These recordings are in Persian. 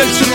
چلچنو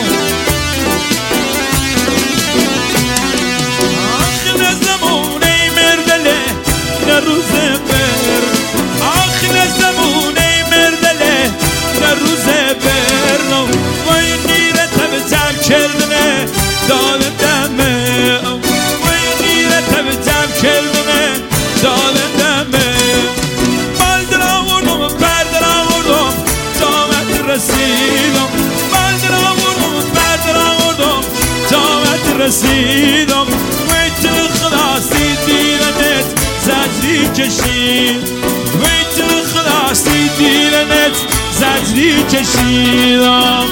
آخ نزمونه مردله نروز بر آخ نزمونه مردله نروز برنو وای غیرت به جمع کردنه دال دمه وای غیرت به جمع کردنه دال دمه بلدر آوردم بردر آوردم جامت رسیدم بلدر آوردم بردر آوردم جامت رسیدم وی تو خلاصی دیرنت زجری کشید وی تو خلاصی دیرنت زجری کشیدم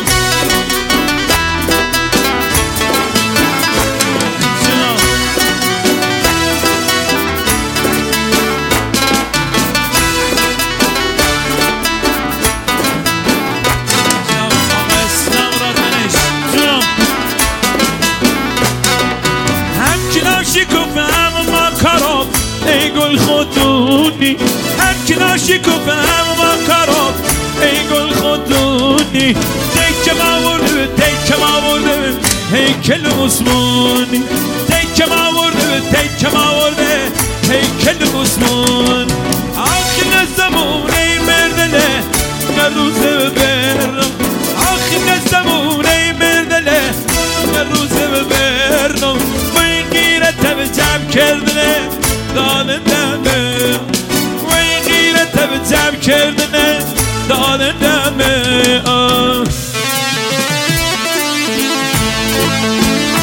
ای گل خودونی هم که ناشکوفه هم ما کاراب ای گل خودونی تکم آورده تکم آورده هیکل عثمانی تکم آورده تکم آورده هیکل عثمان آخر زمونه مردله نروزه برم آخر زمونه مردله نروزه برم وی غیرت به جمع کردنه دال دمه وی غیرت به جمع کردنه